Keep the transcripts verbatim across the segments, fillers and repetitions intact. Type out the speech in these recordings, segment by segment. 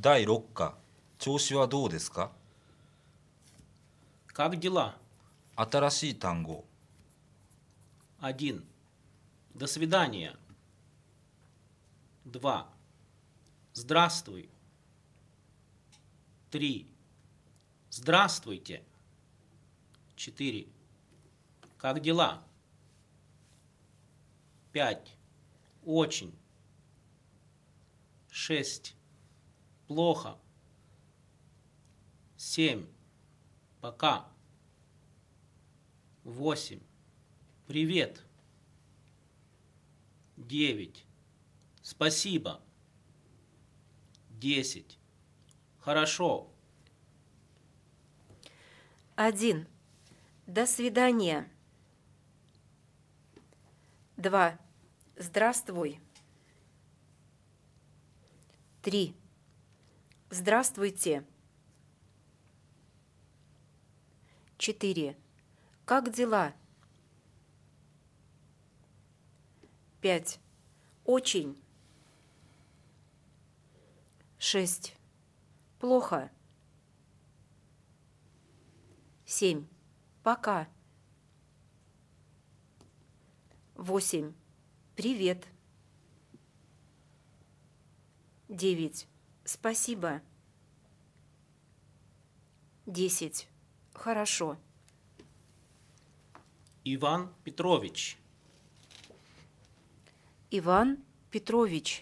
だいろっか、調子はどうですか？ Как дела? 新しい単語。 Один. До свидания. Два. Здравствуй. Три. Здравствуйте. Четыре. Как дела? Пять. Очень. Шесть. Плохо. Семь. Пока. Восемь. Привет. Девять. Спасибо. Десять. Хорошо. Один. До свидания. Два. Здравствуй. Три. Здравствуйте. Четыре. Как дела? Пять. Очень. Шесть. Плохо. Семь. Пока. Восемь. Привет. Девять. Спасибо. Десять. Хорошо. Иван Петрович. Иван Петрович.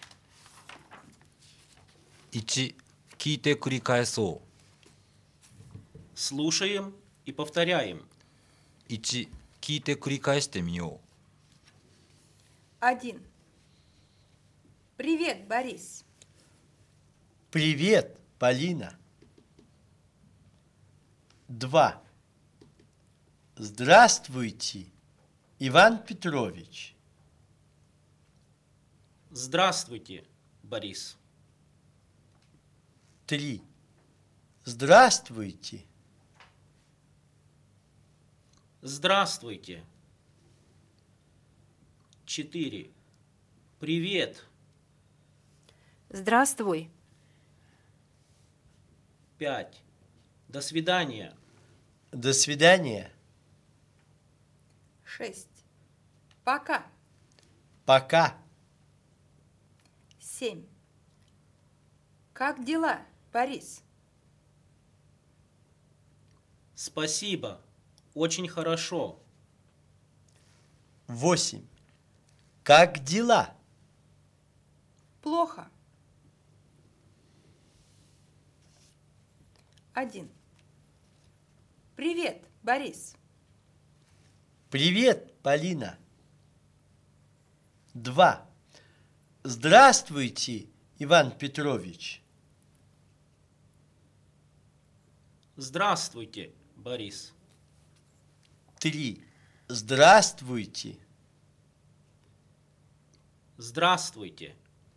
いち、聞いて繰り返そ Слушаем и повторяем. う。いち、聞いて繰り返してみよ Один. Привет, Борис. Привет, Полина. Два. Здравствуйте, Иван Петрович. Здравствуйте, Борис. Три. Здравствуйте. Здравствуйте. Четыре. Привет. Здравствуй. Пять. До свидания. До свидания. Шесть. Пока. Пока. Семь. Как дела, Борис? Спасибо. Очень хорошо. Восемь. Как дела? Плохо. Один. Привет, Борис. Привет, Полина. Два. Здравствуйте, Иван Петрович. Здравствуйте, Борис. Три. Здравствуйте. Здравствуйте.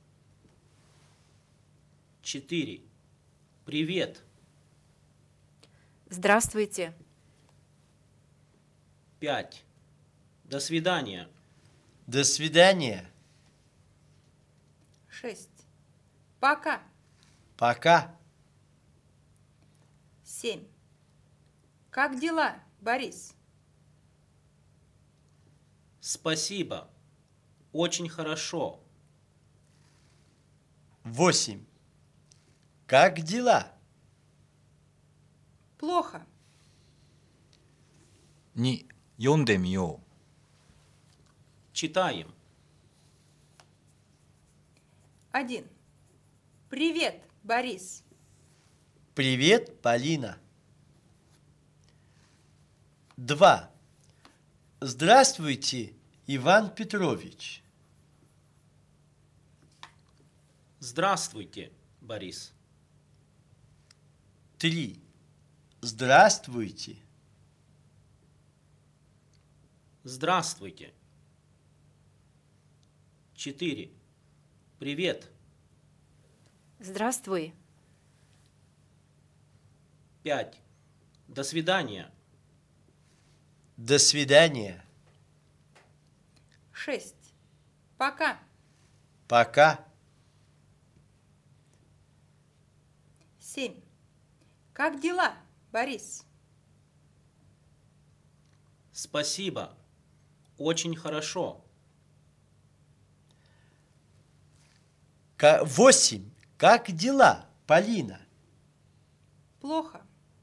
Четыре. Привет. Здравствуйте. Пять. До свидания. До свидания. Шесть. Пока. Пока. Семь. Как дела, Борис? Спасибо. Очень хорошо. Восемь. Как дела? Плохо. に、読んでみよ Читаем. Один. Привет, Борис. Привет, Полина. Два. Здравствуйте, Иван Петрович. Здравствуйте, Борис. Три. Здравствуйте. Здравствуйте. Четыре. Привет. Здравствуй. Пять. До свидания. До свидания. Шесть. Пока. Пока. семь. Как дела, Борис? Спасибо. Очень хорошо. Ка- Восемь. Как дела, Полина? Плохо.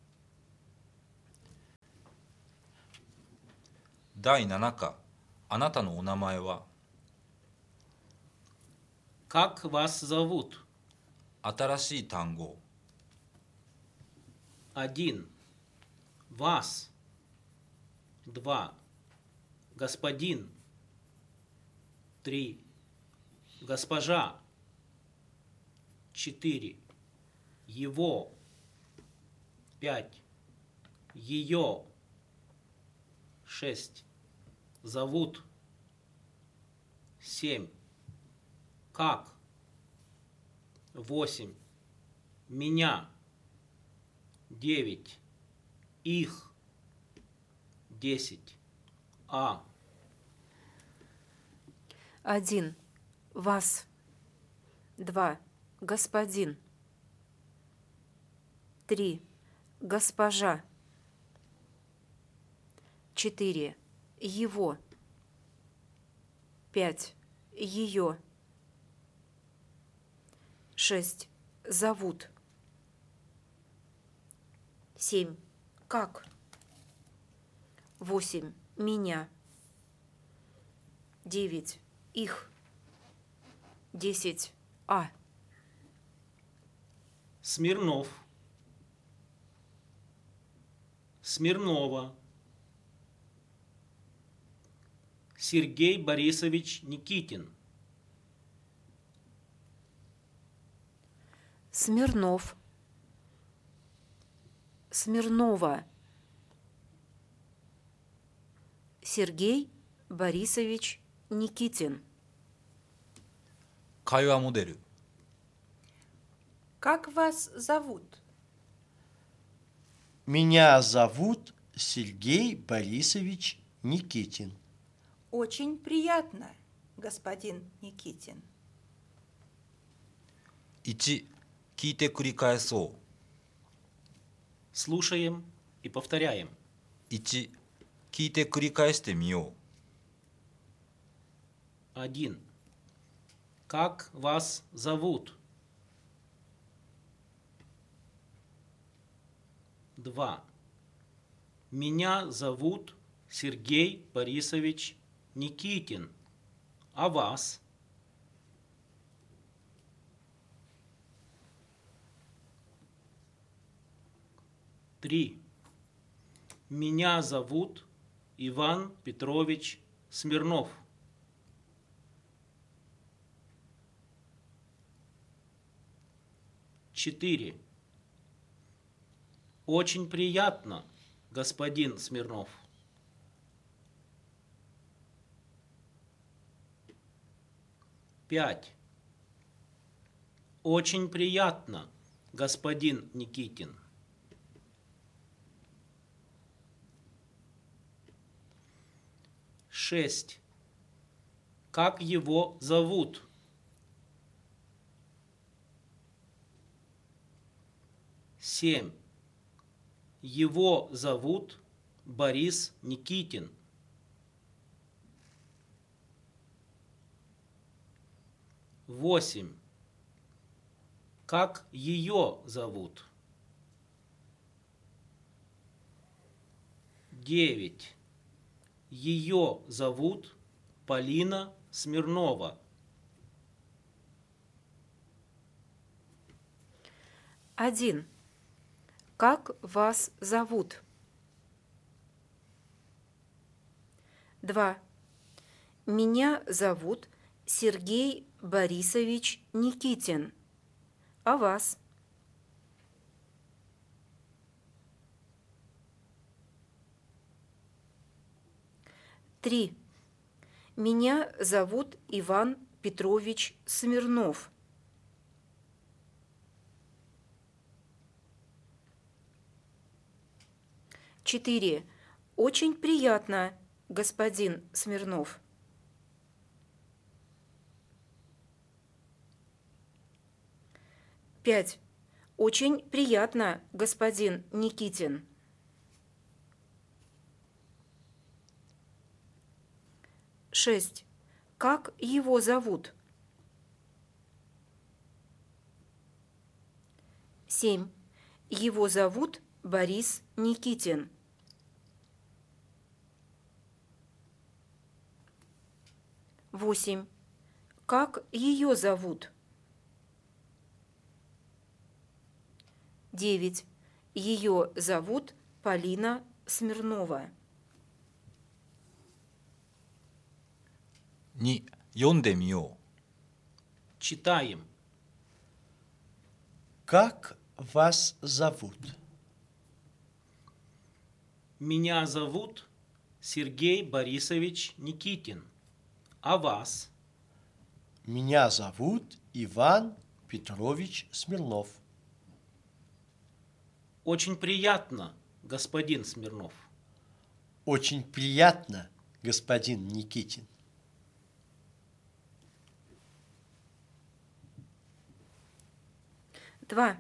だいなな課、あなたのお名前は？ Как вас зовут? 新しい単語。 Один. Вас. Два. Господин. Три. Госпожа. Четыре. Его. Пять. Ее. Шесть. Зовут. Семь. Как? Восемь. Меня. Девять. Их. Десять. А. Один. Вас. Два. Господин. Три. Госпожа. Четыре. Его. Пять. Ее. Шесть. Зовут. Семь. Как? Восемь. Меня. Девять. Их. Десять. А. Смирнов. Смирнова. Сергей Борисович Никитин. Смирнов. Смирнова. Сергей Борисович Никитин. 会話モデル。 Как вас зовут? Меня зовут Сергей Борисович Никитин. Очень приятно, господин Никитин. いち、聞いて繰り返そ Слушаем и повторяем. う。いち、聞いて繰り返してみよ Один. Как вас зовут? Два. Меня зовут Сергей Борисович Никитин. А вас? Три. Меня зовут Иван Петрович Смирнов. Четыре. Очень приятно, господин Смирнов. Пять. Очень приятно, господин Никитин. Шесть. Как его зовут? Семь. Его зовут Борис Никитин. Восемь. Как ее зовут? Девять. Ее зовут Полина Смирнова. Один. Как вас зовут? Два. Меня зовут Сергей Борисович Никитин. А вас? Три. Меня зовут Иван Петрович Смирнов. Четыре. Очень приятно, господин Смирнов. Пять. Очень приятно, господин Никитин. Шесть. Как его зовут? Семь. Его зовут Борис Никитин. Восемь. Как ее зовут? Девять. Ее зовут Полина Смирнова. に読んでみよ Читаем. Как вас зовут? Меня зовут Сергей Борисович Никитин. А вас? Меня зовут Иван Петрович Смирнов. Очень приятно, господин Смирнов. Очень приятно, господин Никитин. Два.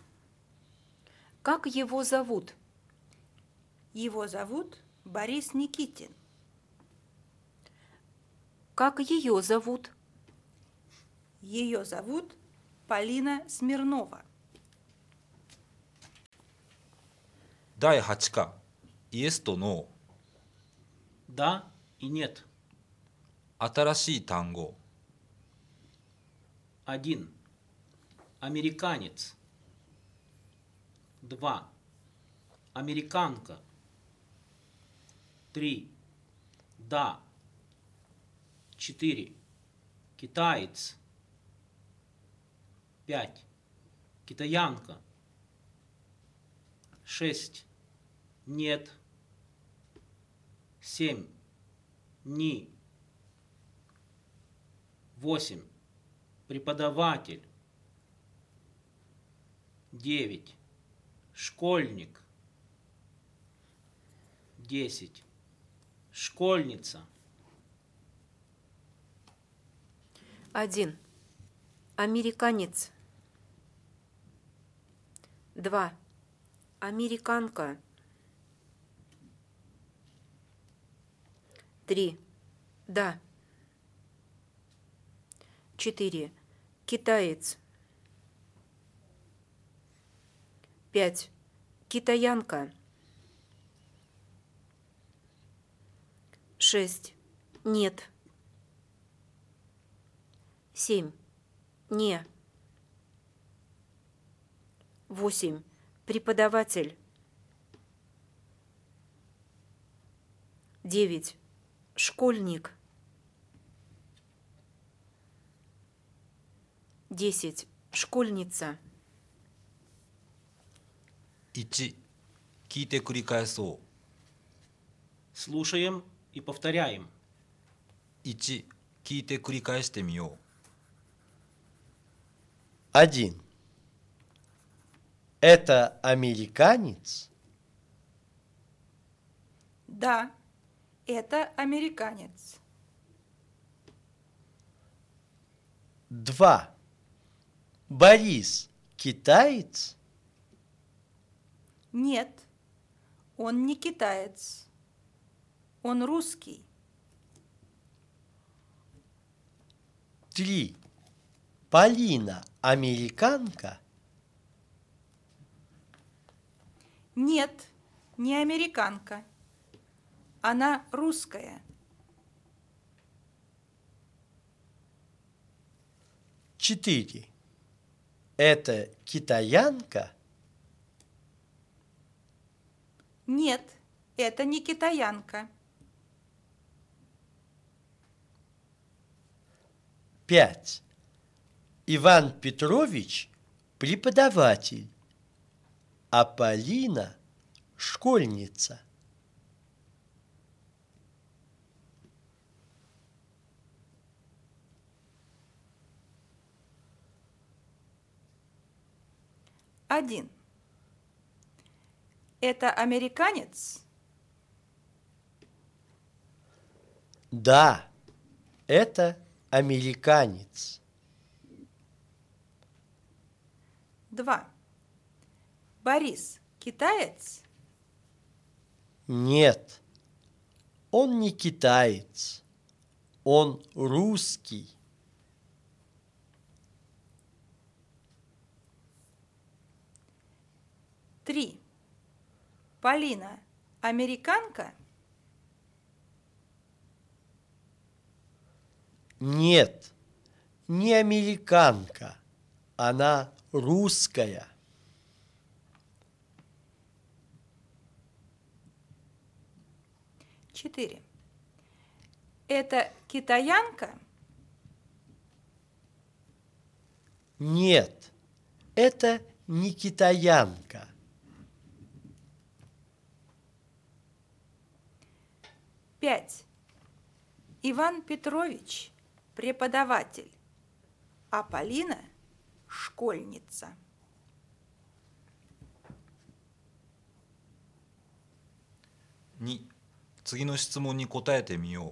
Как его зовут? Его зовут Борис Никитин. Как ее зовут? Ее зовут Полина Смирнова. う。だいはち課イエスとノ Да и нет. ー。新しい単語 Один. Американец. Два. Американка. Три. Да. Четыре. Китаец. Пять. Китаянка. Шесть. Нет. Семь. Ни. Восемь. Преподаватель. Девять. Школьник. Десять. Школьница. Один. Американец. Два. Американка. Три. Да. Четыре. Китаец. Пять. Китаянка. Шесть. Нет. Семь. Не. Восемь. Преподаватель. Девять. Школьник. Десять. Школьница. いち聞いて繰り返そ Слушаем и повторяем. う。いち聞いて繰り返してみよ Один. Это американец? Да, это американец. Два. Борис китаец? Нет, он не китаец. Он русский. Три. Полина американка? Нет, не американка. Она русская. Четыре. Это китаянка? Нет, это не китаянка. Пять. Иван Петрович преподаватель, а Полина школьница. Один. Это американец? Да, это американец. Два. Борис китаец? Нет, он не китаец, он русский. Три. Полина американка? Нет, не американка, она русская. Четыре. Это китаянка? Нет, это не китаянка. Пять. Иван Петрович преподаватель, а Полина школьница. に次の質問に答えてみよ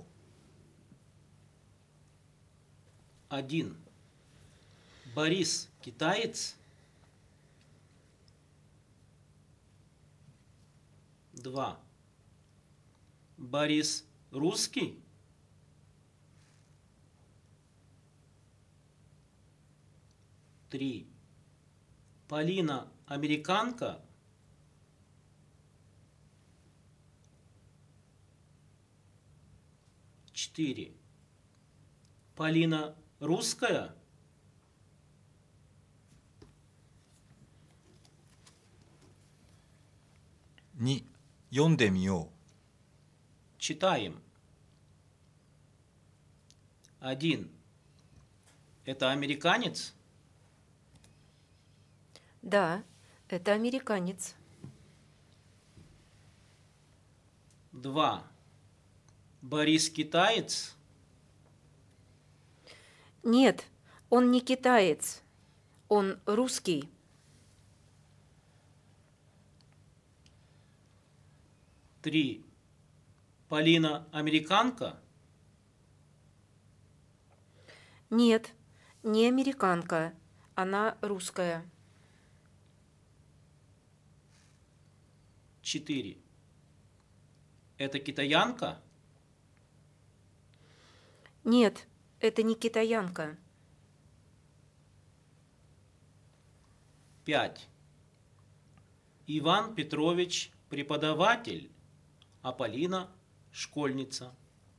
う。 один. Борис китаец? два. Борис русский? три. Полина американка? четыре. Полина русская? に読んでみよ Читаем. один. Это американец? Да, это американец. два. Борис китаец? Нет, он не китаец. Он русский. три. Полина американка? Нет, не американка. Она русская. четыре. Это китаянка? Нет, это не китаянка. пять. Иван Петрович преподаватель, а Полина школьница.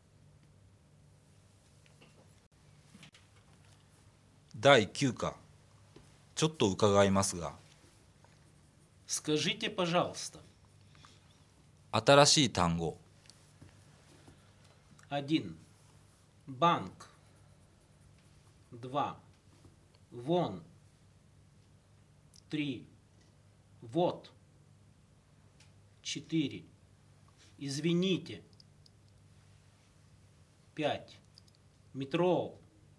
う。だいきゅう課。ちょっと伺いますが、 Скажите, пожалуйста. 新しい単語。 один. Банк. два. Вон. три. Вот. четыре. Извините. пять. Метро.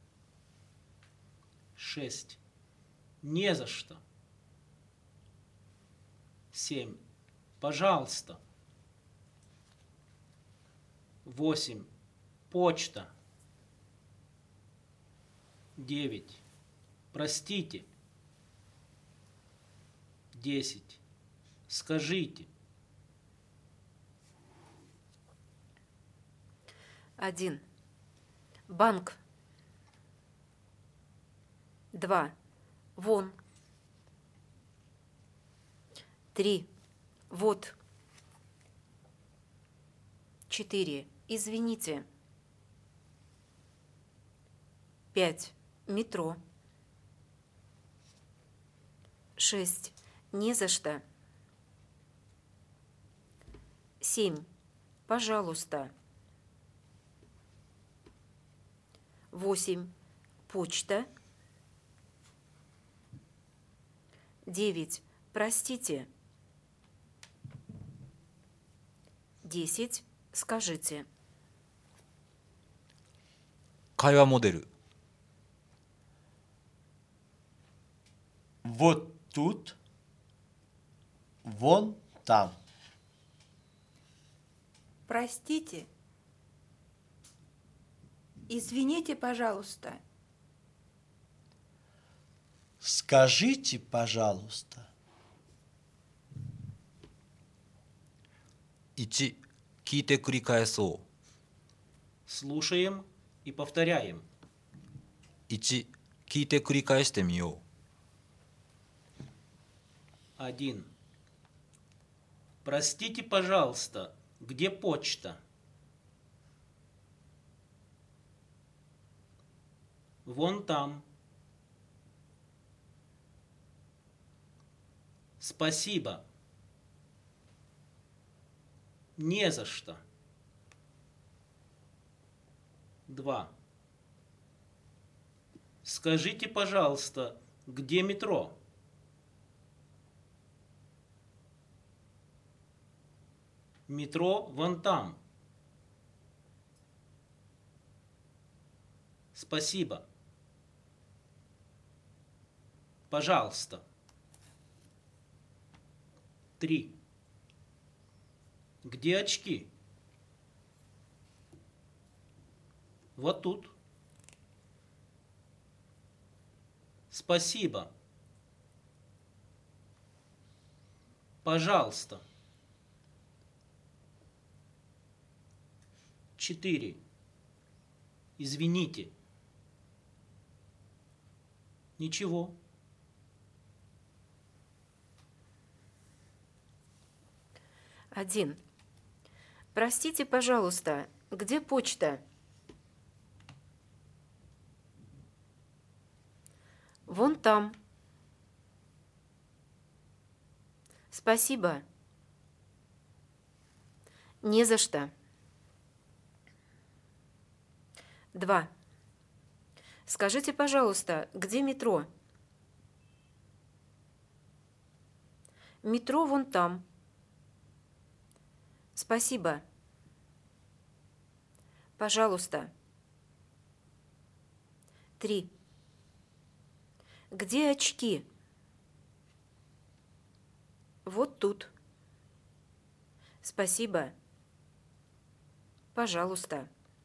шесть. Не за что. семь. Пожалуйста. восемь. Почта. девять. Простите. десять. Скажите. Один. Банк. Два. Вон. Три. Вот. Четыре. Извините. Пять. Метро. Шесть. Не за что. Семь. Пожалуйста. Восемь. Почта. Девять. Простите. Десять. Скажите. 会話モデル。 Вот тут, вон там. Простите. Извините, пожалуйста. Скажите, пожалуйста. いち、聞いて繰り返そ Слушаем и повторяем. う。いち、聞いて繰り返してみよ Один. Простите, пожалуйста, где почта? Вон там. Спасибо. Не за что. Два. Скажите, пожалуйста, где метро? Метро вон там. Спасибо. Пожалуйста. Три. Где очки? Вот тут. Спасибо. Пожалуйста. Четыре. Извините. Ничего. Один. Простите, пожалуйста, где почта? Вон там. Спасибо. Не за что. Два. Скажите, пожалуйста, где метро? Метро вон там. Спасибо. Пожалуйста. Три. Где очки? Вот тут. Спасибо. Пожалуйста.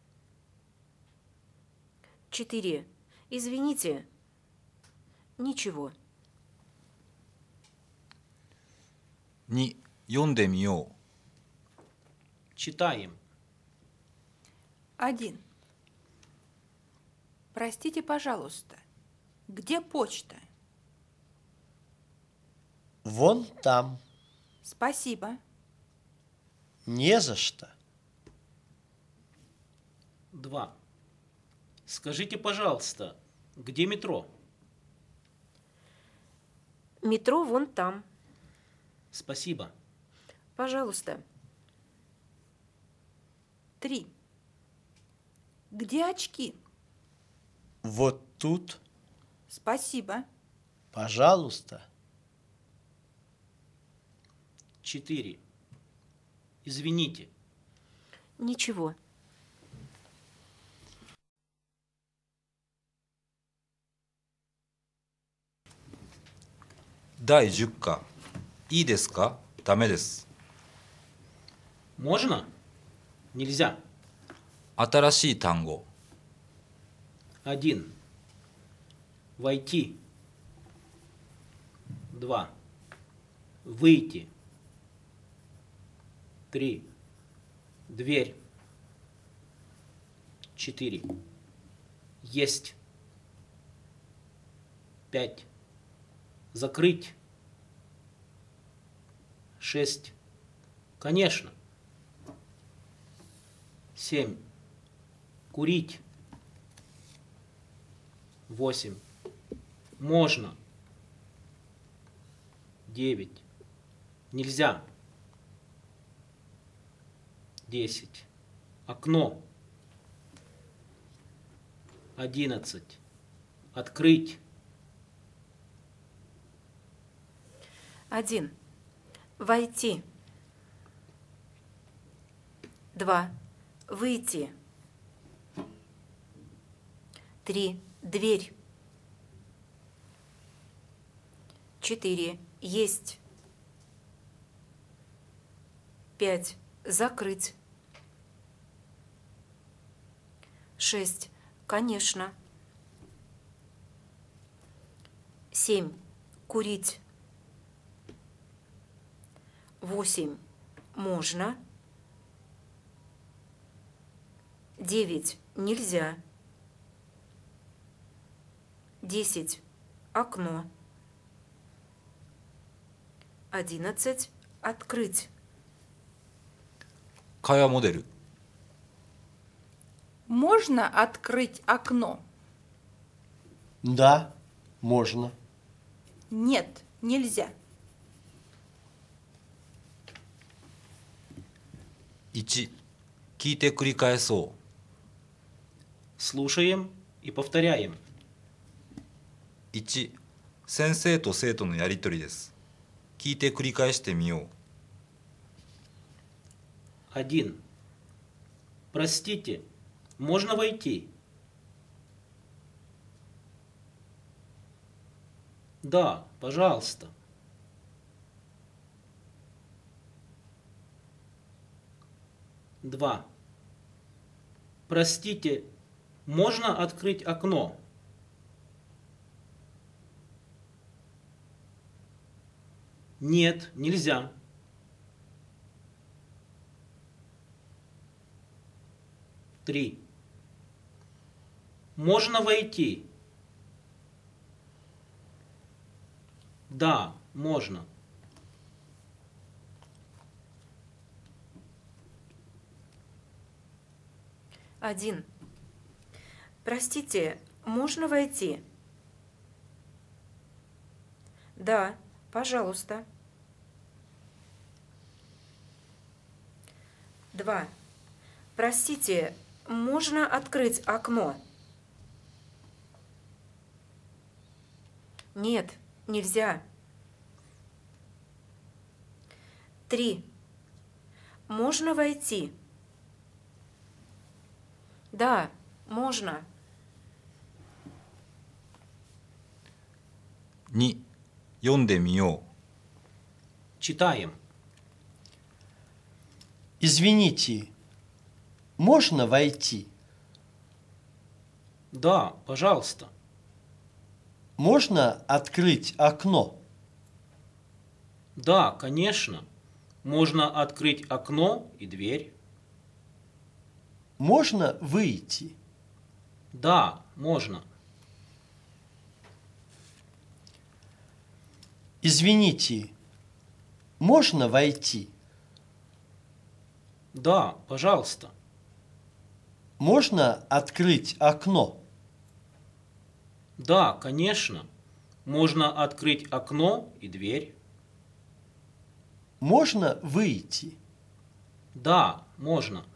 Четыре. Извините. Ничего. に、読んでみよ Читаем. Один. Простите, пожалуйста, где почта? Вон там. Спасибо. Не за что. Два. Скажите, пожалуйста, где метро? Метро вон там. Спасибо. Пожалуйста. Три. Где очки? Вот тут. Спасибо. Пожалуйста. Четыре. Извините. Ничего. だいじゅっ課。いいですか？ダメです。 Можно? Нельзя. 新しい単語。 Один. Войти. Два. Выйти. Три. Дверь. Четыре. Есть. Пять. Закрыть. Шесть. Конечно. Семь. Курить. Восемь. Можно. Девять. Нельзя. Десять. Окно. Одиннадцать. Открыть. Один. Войти. Два. Выйти. Три. Дверь. Четыре. Есть. Пять. Закрыть. Шесть. Конечно. Семь. Курить. Восемь. Можно. девять. Нельзя. десять. Окно. одиннадцать. Открыть. 会話モデル Можно открыть окно? Да, можно. Нет, нельзя. いち聞いて繰り返そう Слушаем и повторяем. いち先生と生徒のやりとりです聞いて繰り返してみよう один. Простите, можно войти? Да, пожалуйста. два. Простите, можно открыть окно? Нет, нельзя. три. Можно войти? Да, можно. один. Простите, можно войти? Да, пожалуйста. два. Простите, можно открыть окно? Нет, нельзя. три. Можно войти? Да, можно. に読んでみよ Читаем. Извините, можно войти? Да, пожалуйста. Можно открыть окно? Да, конечно. Можно открыть окно и дверь. Можно выйти? Да, можно. Извините, можно войти? Да, пожалуйста. Можно открыть окно? Да, конечно. Можно открыть окно и дверь. Можно выйти? Да, можно.